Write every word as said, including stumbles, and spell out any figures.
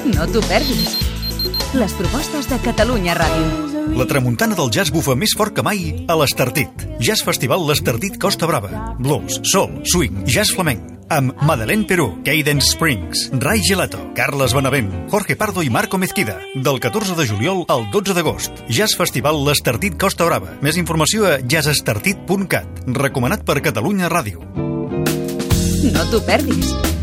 No t'ho perdis. Les propostes de Catalunya Ràdio. La tramuntana del jazz bufa més fort que mai a l'Estartit. Jazz Festival l'Estartit Costa Brava. Blues, soul, swing, jazz flamenc. Amb Madeleine Perú, Cadence Springs, Ray Gelato, Carles Benavent, Jorge Pardo i Marco Mezquida. Del catorze de juliol al dotze d'agost. Jazz Festival l'Estartit Costa Brava. Més informació a jazz estartit punt cat. Recomanat per Catalunya Ràdio. No t'ho perdis.